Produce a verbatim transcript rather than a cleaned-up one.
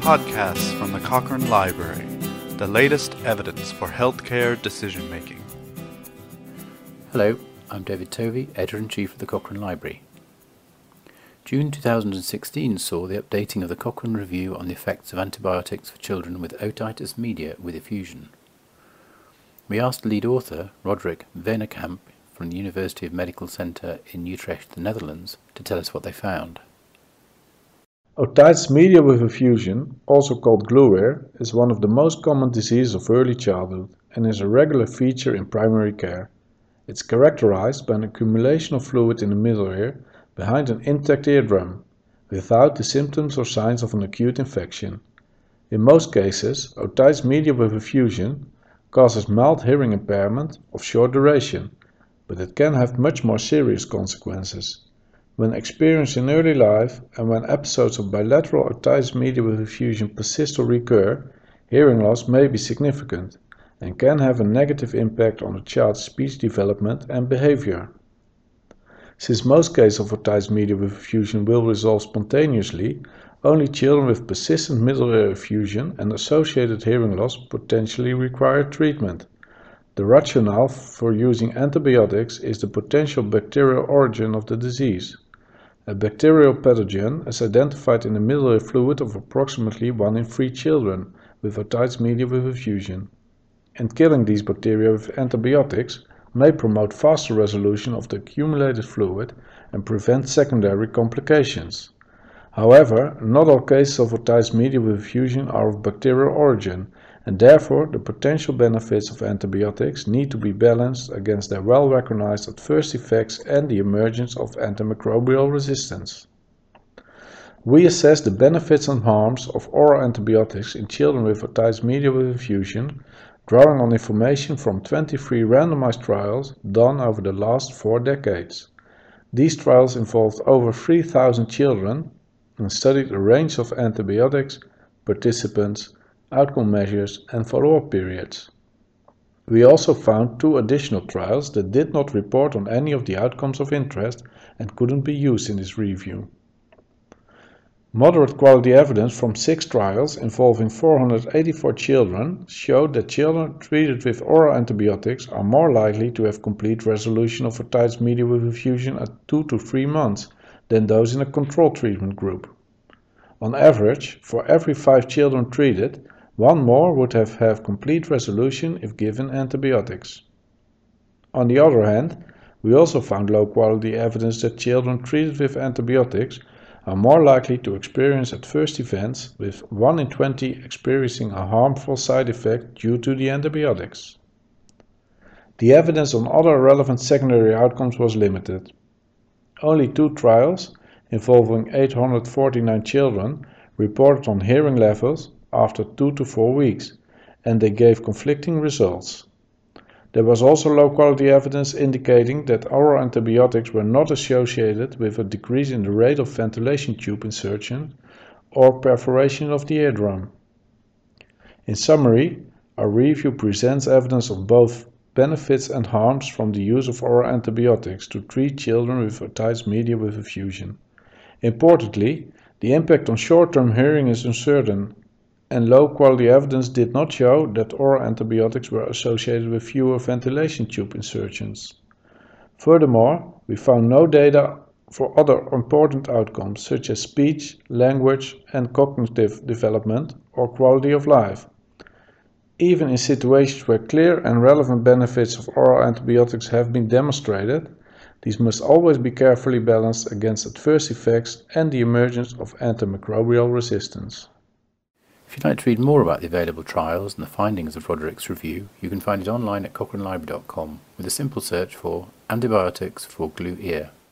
podcasts from the Cochrane Library, the latest evidence for healthcare decision-making. Hello, I'm David Tovey, Editor-in-Chief of the Cochrane Library. June two thousand sixteen saw the updating of the Cochrane Review on the effects of antibiotics for children with otitis media with effusion. We asked lead author Roderick Venekamp from the University of Medical Center in Utrecht, the Netherlands, to tell us what they found. Otitis media with effusion, also called glue-ear, is one of the most common diseases of early childhood and is a regular feature in primary care. It's characterized by an accumulation of fluid in the middle ear behind an intact eardrum, without the symptoms or signs of an acute infection. In most cases, otitis media with effusion causes mild hearing impairment of short duration, but it can have much more serious consequences. When experienced in early life and when episodes of bilateral otitis media with effusion persist or recur, hearing loss may be significant and can have a negative impact on a child's speech development and behavior. Since most cases of otitis media with effusion will resolve spontaneously, only children with persistent middle ear effusion and associated hearing loss potentially require treatment. The rationale for using antibiotics is the potential bacterial origin of the disease. A bacterial pathogen is identified in the middle ear fluid of approximately one in three children with otitis media with effusion, and killing these bacteria with antibiotics may promote faster resolution of the accumulated fluid and prevent secondary complications. However, not all cases of otitis media with effusion are of bacterial origin, and therefore the potential benefits of antibiotics need to be balanced against their well-recognized adverse effects and the emergence of antimicrobial resistance. We assess the benefits and harms of oral antibiotics in children with otitis media with effusion, drawing on information from twenty-three randomized trials done over the last four decades. These trials involved over three thousand children and studied a range of antibiotics, participants, outcome measures and follow-up periods. We also found two additional trials that did not report on any of the outcomes of interest and couldn't be used in this review. Moderate quality evidence from six trials involving four hundred eighty-four children showed that children treated with oral antibiotics are more likely to have complete resolution of otitis media with effusion at two to three months than those in a control treatment group. On average, for every five children treated, one more would have had complete resolution if given antibiotics. On the other hand, we also found low-quality evidence that children treated with antibiotics are more likely to experience adverse events, with one in twenty experiencing a harmful side effect due to the antibiotics. The evidence on other relevant secondary outcomes was limited. Only two trials, involving eight hundred forty-nine children, reported on hearing levels after two to four weeks, and they gave conflicting results. There was also low-quality evidence indicating that oral antibiotics were not associated with a decrease in the rate of ventilation tube insertion or perforation of the eardrum. In summary, our review presents evidence of both benefits and harms from the use of oral antibiotics to treat children with otitis media with effusion. Importantly, the impact on short-term hearing is uncertain, and low-quality evidence did not show that oral antibiotics were associated with fewer ventilation tube insertions. Furthermore, we found no data for other important outcomes such as speech, language, and cognitive development or quality of life. Even in situations where clear and relevant benefits of oral antibiotics have been demonstrated, these must always be carefully balanced against adverse effects and the emergence of antimicrobial resistance. If you'd like to read more about the available trials and the findings of Roderick's review, you can find it online at cochrane library dot com with a simple search for antibiotics for glue ear.